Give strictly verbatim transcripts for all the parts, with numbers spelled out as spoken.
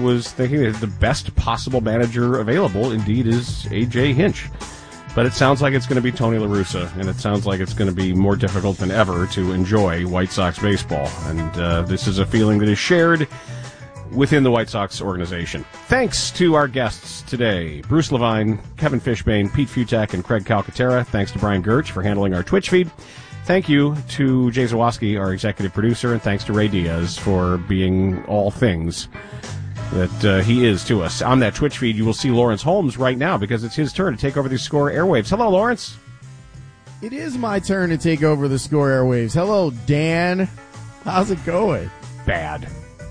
was thinking that the best possible manager available, indeed, is A J Hinch. But it sounds like it's going to be Tony La Russa, and it sounds like it's going to be more difficult than ever to enjoy White Sox baseball. And uh, this is a feeling that is shared within the White Sox organization. Thanks to our guests today, Bruce Levine, Kevin Fishbane, Pete Futak, and Craig Calcaterra. Thanks to Brian Gertz for handling our Twitch feed. Thank you to Jay Zawoski, our executive producer, and thanks to Ray Diaz for being all things that uh, he is to us. On that Twitch feed, you will see Lawrence Holmes right now because it's his turn to take over the Score airwaves. Hello, Lawrence. It is my turn to take over the Score airwaves. Hello, Dan. How's it going? Bad.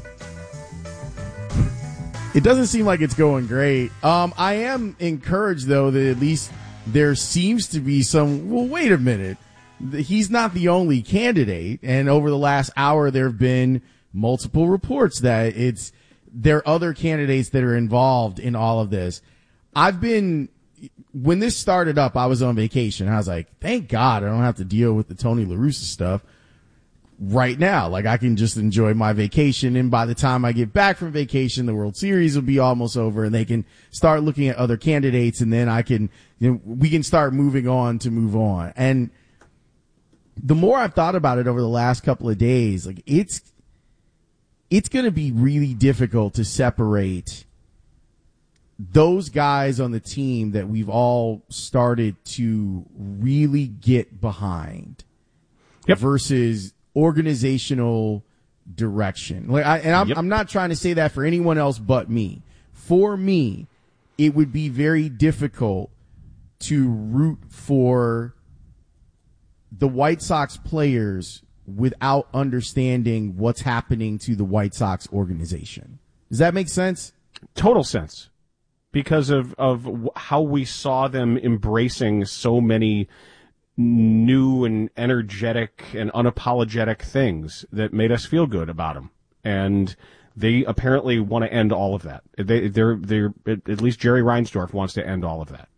It doesn't seem like it's going great. Um, I am encouraged, though, that at least there seems to be some, well, wait a minute. He's not the only candidate. And over the last hour, there have been multiple reports that it's, there are other candidates that are involved in all of this. I've been, when this started up, I was on vacation. I was like, thank God I don't have to deal with the Tony La Russa stuff right now. Like, I can just enjoy my vacation, and by the time I get back from vacation, the World Series will be almost over, and they can start looking at other candidates, and then I can, you know, we can start moving on to move on. And the more I've thought about it over the last couple of days, like, it's, it's going to be really difficult to separate those guys on the team that we've all started to really get behind yep. versus organizational direction. Like, I, and I'm, yep. I'm not trying to say that for anyone else but me. For me, it would be very difficult to root for the White Sox players without understanding what's happening to the White Sox organization. Does that make sense? Total sense. Because of, of how we saw them embracing so many new and energetic and unapologetic things that made us feel good about them. And they apparently want to end all of that. They, they're, they're, at least Jerry Reinsdorf wants to end all of that.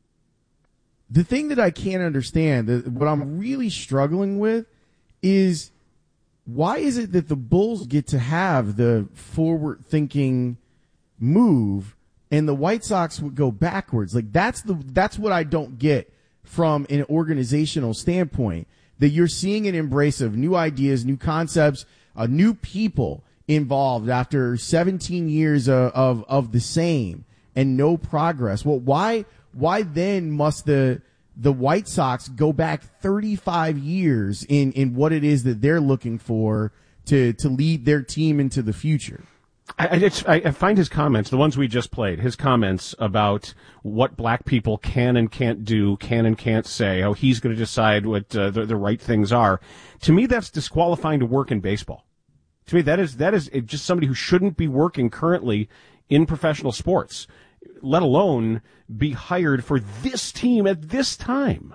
The thing that I can't understand, what I'm really struggling with, is why is it that the Bulls get to have the forward-thinking move and the White Sox would go backwards? Like, that's the that's what I don't get from an organizational standpoint, that you're seeing an embrace of new ideas, new concepts, uh, new people involved after seventeen years of, of of the same and no progress. Well, why why then must the the White Sox go back thirty-five years in, in what it is that they're looking for to, to lead their team into the future? I, it's, I find his comments, the ones we just played, his comments about what black people can and can't do, can and can't say, how he's going to decide what uh, the, the right things are. To me, that's disqualifying to work in baseball. To me, that is that is just somebody who shouldn't be working currently in professional sports, let alone be hired for this team at this time.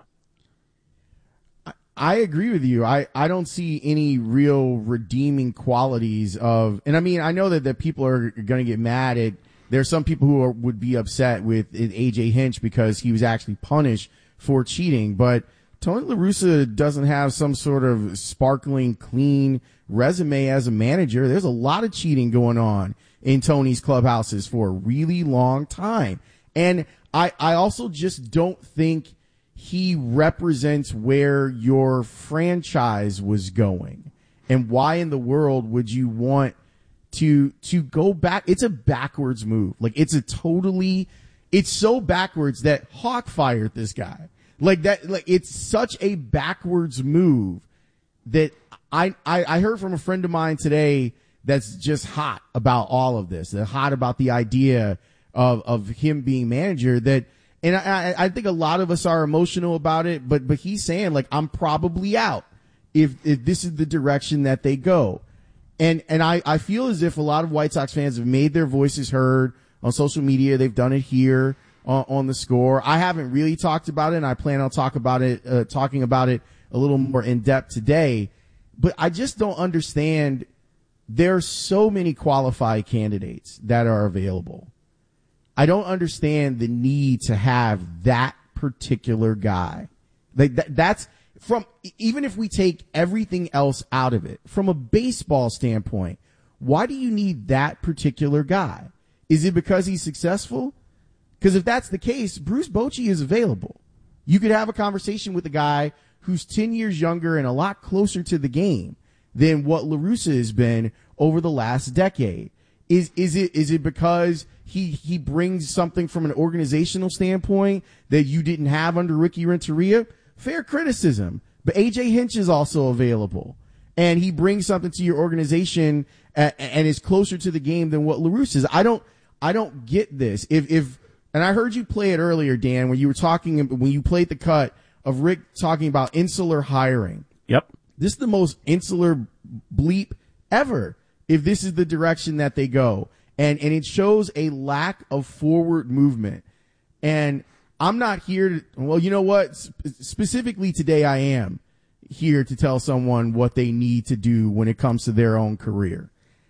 I agree with you. I, I don't see any real redeeming qualities of, and I mean, I know that, that people are going to get mad at, there's some people who are, would be upset with A J Hinch because he was actually punished for cheating, but Tony La Russa doesn't have some sort of sparkling, clean resume as a manager. There's a lot of cheating going on in Tony's clubhouses for a really long time. And I, I also just don't think he represents where your franchise was going. And why in the world would you want to, to go back? It's a backwards move. Like, it's a totally, it's so backwards that Hawk fired this guy. Like that, like, it's such a backwards move that I, I, I heard from a friend of mine today that's just hot about all of this. They're hot about the idea of, of him being manager, that, and I, I think a lot of us are emotional about it, but, but he's saying, like, I'm probably out if, if this is the direction that they go. And, and I, I feel as if a lot of White Sox fans have made their voices heard on social media. They've done it here on, on the Score. I haven't really talked about it, and I plan on talk about it, uh, talking about it a little more in depth today. But I just don't understand. There are so many qualified candidates that are available. I don't understand the need to have that particular guy. Like that, that's from, even if we take everything else out of it, from a baseball standpoint, why do you need that particular guy? Is it because he's successful? Because if that's the case, Bruce Bochy is available. You could have a conversation with a guy who's ten years younger and a lot closer to the game than what La Russa has been over the last decade. Is, is it, is it because he, he brings something from an organizational standpoint that you didn't have under Ricky Renteria? Fair criticism. But A J Hinch is also available, and he brings something to your organization and, and is closer to the game than what La Russa is. I don't, I don't get this. If, if, and I heard you play it earlier, Dan, when you were talking, when you played the cut of Rick talking about insular hiring. Yep. This is the most insular bleep ever, if this is the direction that they go. And, and it shows a lack of forward movement. And I'm not here to, well, you know what? Sp- specifically today, I am here to tell someone what they need to do when it comes to their own career.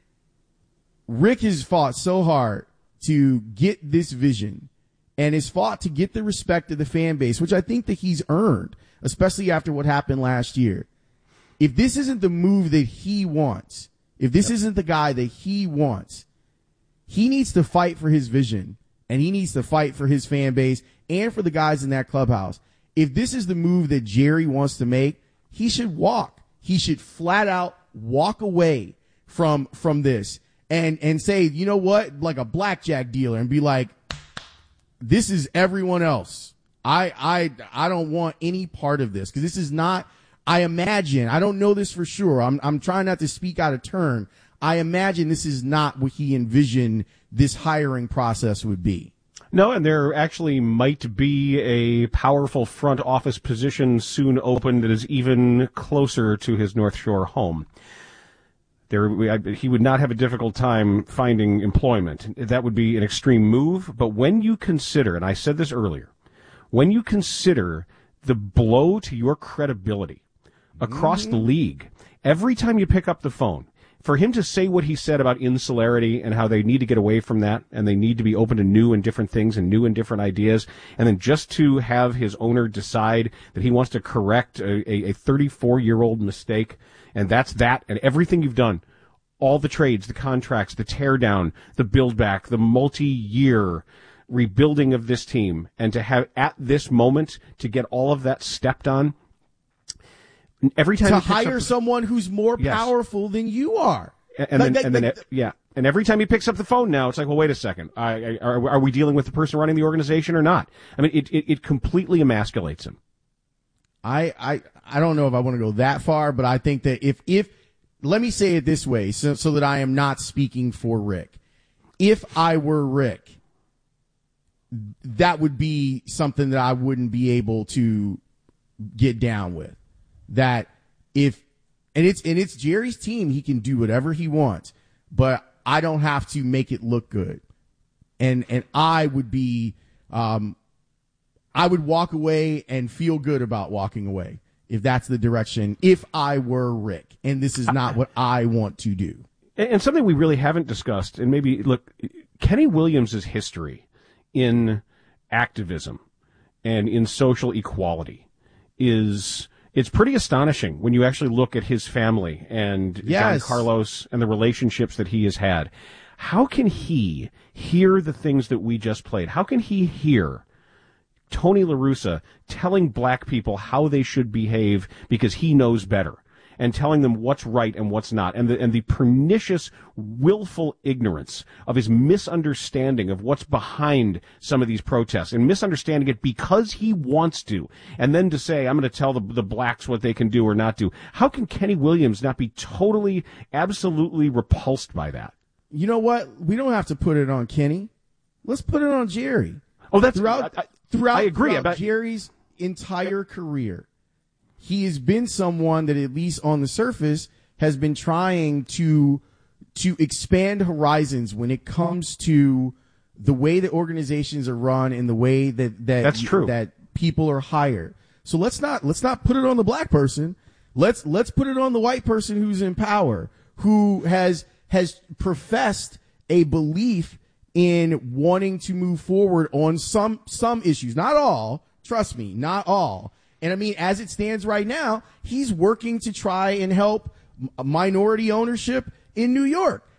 Rick has fought so hard to get this vision and has fought to get the respect of the fan base, which I think that he's earned, especially after what happened last year. If this isn't the move that he wants, if this yep. isn't the guy that he wants, he needs to fight for his vision, and he needs to fight for his fan base and for the guys in that clubhouse. If this is the move that Jerry wants to make, he should walk. He should flat out walk away from, from this and, and say, you know what, like a blackjack dealer, and be like, this is everyone else. I, I, I don't want any part of this, because this is not, I imagine, I don't know this for sure. I'm, I'm trying not to speak out of turn. I imagine this is not what he envisioned this hiring process would be. No, and there actually might be a powerful front office position soon open that is even closer to his North Shore home. There, he would not have a difficult time finding employment. That would be an extreme move. But when you consider, and I said this earlier, when you consider the blow to your credibility across mm-hmm. the league, every time you pick up the phone, for him to say what he said about insularity and how they need to get away from that and they need to be open to new and different things and new and different ideas, and then just to have his owner decide that he wants to correct a, a, a thirty-four-year-old mistake, and that's that, and everything you've done, all the trades, the contracts, the teardown, the build back, the multi-year rebuilding of this team, and to have at this moment to get all of that stepped on, every time to hire the, someone who's more yes. powerful than you are, and, and like, then, like, and then like, yeah, and every time he picks up the phone now, it's like, well, wait a second, I, I, are, are we dealing with the person running the organization or not? I mean, it it, it completely emasculates him. I, I I don't know if I want to go that far, but I think that if if let me say it this way, so so that I am not speaking for Rick. If I were Rick, that would be something that I wouldn't be able to get down with. That if, and it's, and it's Jerry's team, he can do whatever he wants, but I don't have to make it look good. And, and I would be, um, I would walk away and feel good about walking away if that's the direction, if I were Rick, and this is not what I want to do. And something we really haven't discussed, and maybe, look, Kenny Williams' history in activism and in social equality is, it's pretty astonishing when you actually look at his family and yes. John Carlos and the relationships that he has had. How can he hear the things that we just played? How can he hear Tony La Russa telling black people how they should behave because he knows better, and telling them what's right and what's not, and the, and the pernicious, willful ignorance of his misunderstanding of what's behind some of these protests, and misunderstanding it because he wants to, and then to say, I'm going to tell the, the blacks what they can do or not do. How can Kenny Williams not be totally, absolutely repulsed by that? You know what? We don't have to put it on Kenny. Let's put it on Jerry. Oh, that's throughout, I, I, throughout, I agree throughout about Jerry's entire career. He has been someone that, at least on the surface, has been trying to to expand horizons when it comes to the way that organizations are run and the way that that That's true. that people are hired. So let's not let's not put it on the black person. Let's let's put it on the white person who's in power, who has has professed a belief in wanting to move forward on some some issues, not all. Trust me, not all. And I mean, as it stands right now, he's working to try and help minority ownership in New York.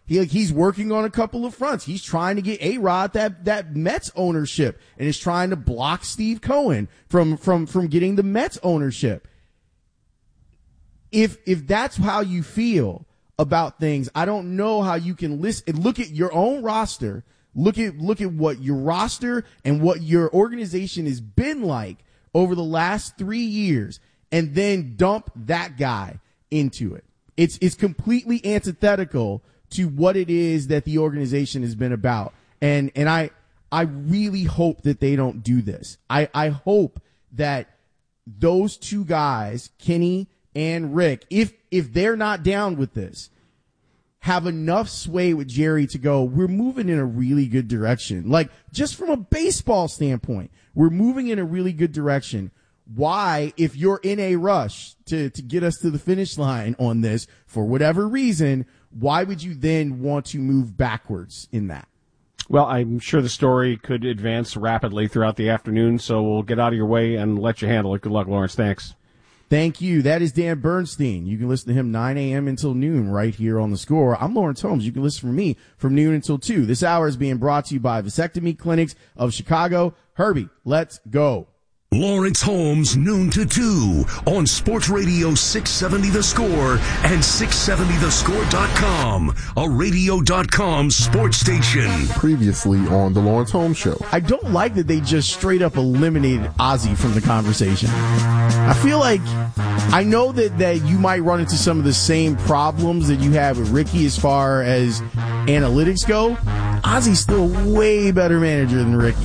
He, he's working on a couple of fronts. He's trying to get A-Rod that, that Mets ownership and is trying to block Steve Cohen from, from, from getting the Mets ownership. If, if that's how you feel about things, I don't know how you can listen, look at your own roster, look at, look at what your roster and what your organization has been like over the last three years and then dump that guy into it. It's, it's completely antithetical to what it is that the organization has been about. And, and I, I really hope that they don't do this. I, I hope that those two guys, Kenny and Rick, if, if they're not down with this, have enough sway with Jerry to go, we're moving in a really good direction. Like, just from a baseball standpoint, we're moving in a really good direction. Why, if you're in a rush to, to get us to the finish line on this for whatever reason, why would you then want to move backwards in that? Well, I'm sure the story could advance rapidly throughout the afternoon, so we'll get out of your way and let you handle it. Good luck, Lawrence. Thanks. Thank you. That is Dan Bernstein. You can listen to him nine a.m. until noon right here on The Score. I'm Lawrence Holmes. You can listen to me from noon until two. This hour is being brought to you by Vasectomy Clinics of Chicago. Herbie, let's go. Lawrence Holmes, noon to two on Sports Radio six seventy The Score and six seventy the score dot com, a radio dot com sports station. Previously on the Lawrence Holmes Show. I don't like that they just straight up eliminated Ozzy from the conversation. I feel like, I know that, that you might run into some of the same problems that you have with Ricky as far as analytics go. Ozzy's still a way better manager than Ricky.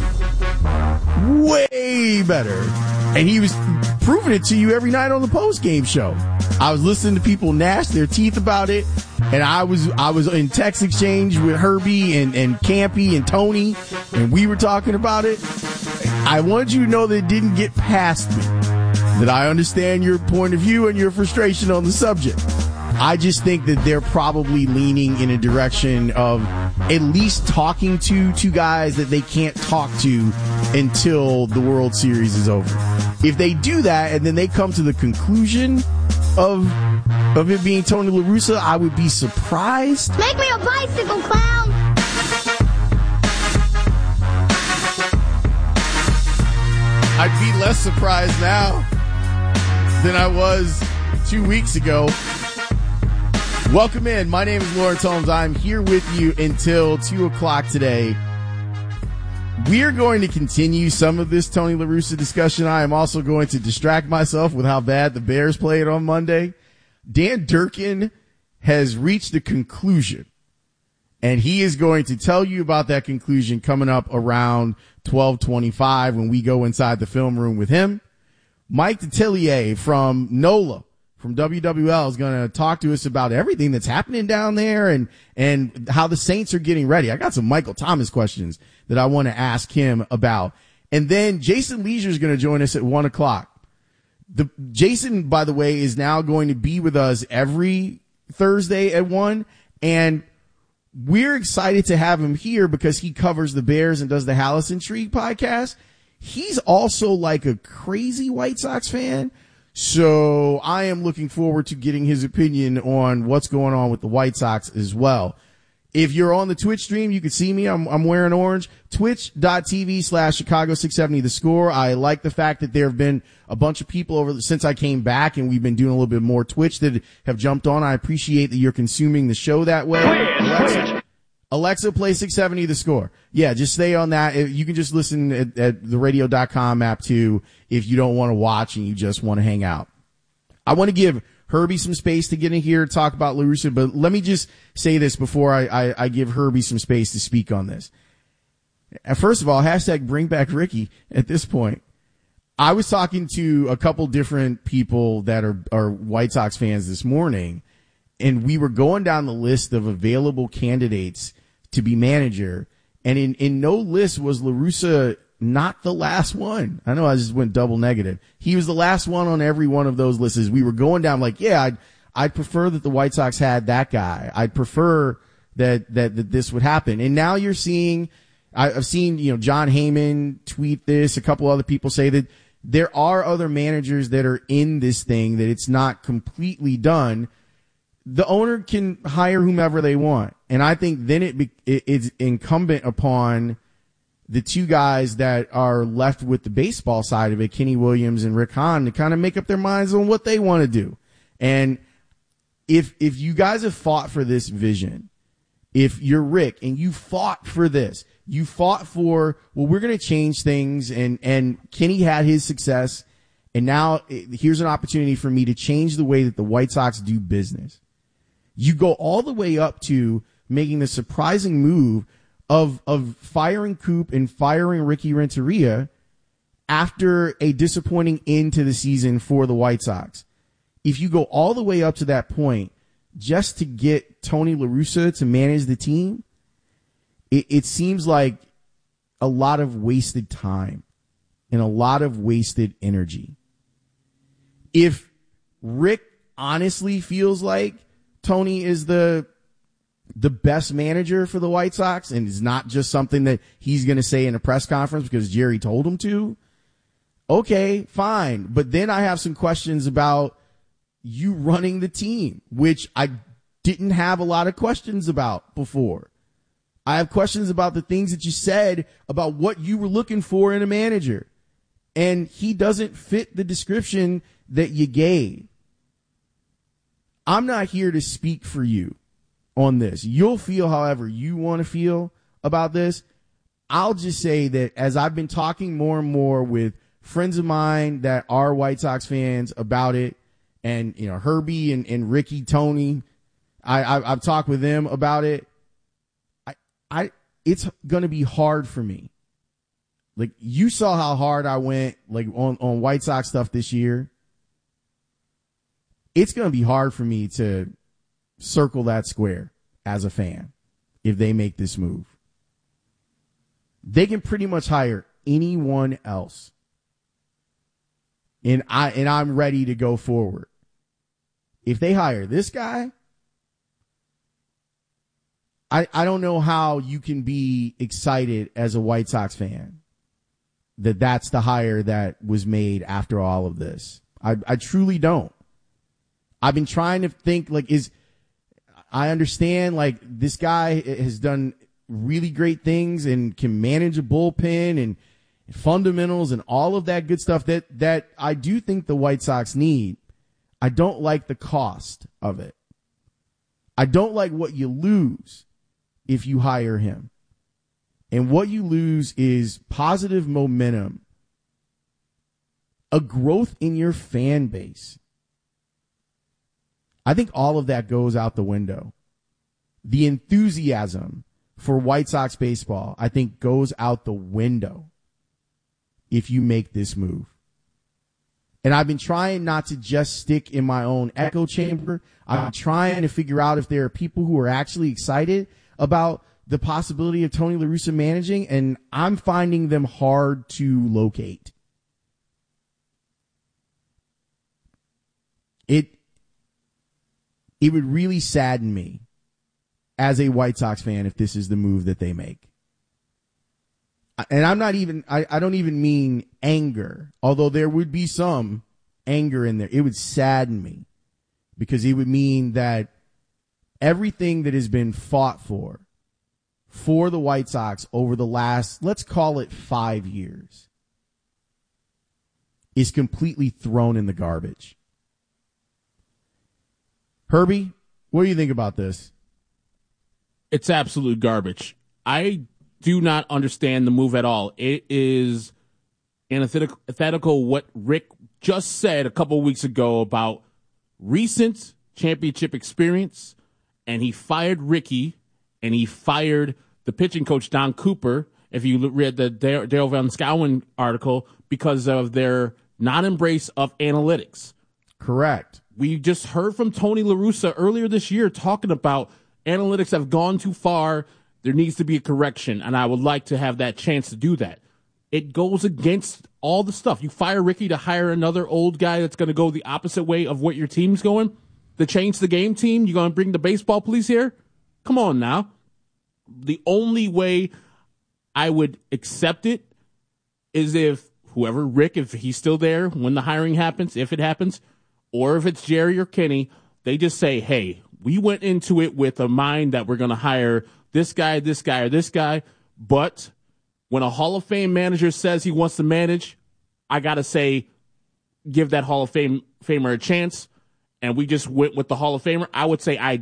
Way better. And he was proving it to you every night on the post-game show. I was listening to people gnash their teeth about it, and I was I was in text exchange with Herbie and, and Campy and Tony, and we were talking about it. I wanted you to know that it didn't get past me, that I understand your point of view and your frustration on the subject. I just think that they're probably leaning in a direction of at least talking to two guys that they can't talk to until the World Series is over. If they do that and then they come to the conclusion of of it being Tony La Russa, I would be surprised. Make me a bicycle clown! I'd be less surprised now than I was two weeks ago. Welcome in. My name is Lawrence Holmes. I'm here with you until two o'clock today. We're going to continue some of this Tony La Russa discussion. I am also going to distract myself with how bad the Bears played on Monday. Dan Durkin has reached a conclusion, and he is going to tell you about that conclusion coming up around twelve twenty-five when we go inside the film room with him. Mike Detillier from NOLA, from W W L, is going to talk to us about everything that's happening down there and, and how the Saints are getting ready. I got some Michael Thomas questions that I want to ask him about. And then Jason Leisure is going to join us at one o'clock. The Jason, by the way, is now going to be with us every Thursday at one. And we're excited to have him here because he covers the Bears and does the Hallis Intrigue podcast. He's also like a crazy White Sox fan. So I am looking forward to getting his opinion on what's going on with the White Sox as well. If you're on the Twitch stream, you can see me. I'm, I'm wearing orange. Twitch.tv slash Chicago six seventy The Score. I like the fact that there have been a bunch of people over since I came back and we've been doing a little bit more Twitch that have jumped on. I appreciate that you're consuming the show that way. Alexa, Alexa, play six seventy The Score. Yeah, just stay on that. You can just listen at, at the radio dot com app too if you don't want to watch and you just want to hang out. I want to give Herbie some space to get in here and talk about La Russa, but let me just say this before I, I, I give Herbie some space to speak on this. First of all, hashtag bring back Ricky at this point. I was talking to a couple different people that are, are White Sox fans this morning, and we were going down the list of available candidates to be manager, and in, in no list was La Russa not the last one. I know I just went double negative. He was the last one on every one of those lists. We were going down like, yeah, I'd, I'd prefer that the White Sox had that guy. I'd prefer that, that, that this would happen. And now you're seeing, I've seen, you know, John Heyman tweet this. A couple other people say that there are other managers that are in this thing, that it's not completely done. the owner can hire whomever they want. And I think then it, be, it it's incumbent upon the two guys that are left with the baseball side of it, Kenny Williams and Rick Hahn, to kind of make up their minds on what they want to do. And if, if you guys have fought for this vision, if you're Rick and you fought for this, you fought for, well, we're going to change things, and, and Kenny had his success, and now here's an opportunity for me to change the way that the White Sox do business. You go all the way up to making the surprising move of, of firing Coop and firing Ricky Renteria after a disappointing end to the season for the White Sox. If you go all the way up to that point just to get Tony La Russa to manage the team, it, it seems like a lot of wasted time and a lot of wasted energy. If Rick honestly feels like Tony is the the best manager for the White Sox and it's not just something that he's going to say in a press conference because Jerry told him to, okay, fine. But then I have some questions about you running the team, which I didn't have a lot of questions about before. I have questions about the things that you said about what you were looking for in a manager. And he doesn't fit the description that you gave. I'm not here to speak for you on this. You'll feel however you want to feel about this. I'll just say that as I've been talking more and more with friends of mine that are White Sox fans about it, and, you know, Herbie and, and Ricky, Tony, I, I, I've talked with them about it. I, I, it's going to be hard for me. Like, you saw how hard I went, like, on, on White Sox stuff this year. It's going to be hard for me to circle that square as a fan if they make this move. They can pretty much hire anyone else. And I, and I'm ready to go forward. If they hire this guy, I, I don't know how you can be excited as a White Sox fan that that's the hire that was made after all of this. I, I truly don't. I've been trying to think, like, is, I understand, like, this guy has done really great things and can manage a bullpen and fundamentals and all of that good stuff that, that I do think the White Sox need. I don't like the cost of it. I don't like what you lose if you hire him. And what you lose is positive momentum, a growth in your fan base. I think all of that goes out the window. The enthusiasm for White Sox baseball, I think, goes out the window if you make this move. And I've been trying not to just stick in my own echo chamber. I've been trying to figure out if there are people who are actually excited about the possibility of Tony La Russa managing, and I'm finding them hard to locate. It, it would really sadden me as a White Sox fan if this is the move that they make. And I'm not even, I, I don't even mean anger, although there would be some anger in there. It would sadden me because it would mean that everything that has been fought for, for the White Sox over the last, let's call it five years, is completely thrown in the garbage. Herbie, what do you think about this? It's absolute garbage. I do not understand the move at all. It is antithetical what Rick just said a couple of weeks ago about recent championship experience, and he fired Ricky, and he fired the pitching coach, Don Cooper, if you read the Dale Van Schouwen article, because of their non-embrace of analytics. Correct. We just heard from Tony La Russa earlier this year talking about analytics have gone too far. There needs to be a correction, and I would like to have that chance to do that. It goes against all the stuff. You fire Ricky to hire another old guy that's going to go the opposite way of what your team's going? To change the game team? You're going to bring the baseball police here? Come on now. The only way I would accept it is if whoever, Rick, if he's still there when the hiring happens, if it happens, or if it's Jerry or Kenny, they just say, hey, we went into it with a mind that we're going to hire this guy, this guy, or this guy. But when a Hall of Fame manager says he wants to manage, I got to say, give that Hall of Fame Famer a chance. And we just went with the Hall of Famer. I would say I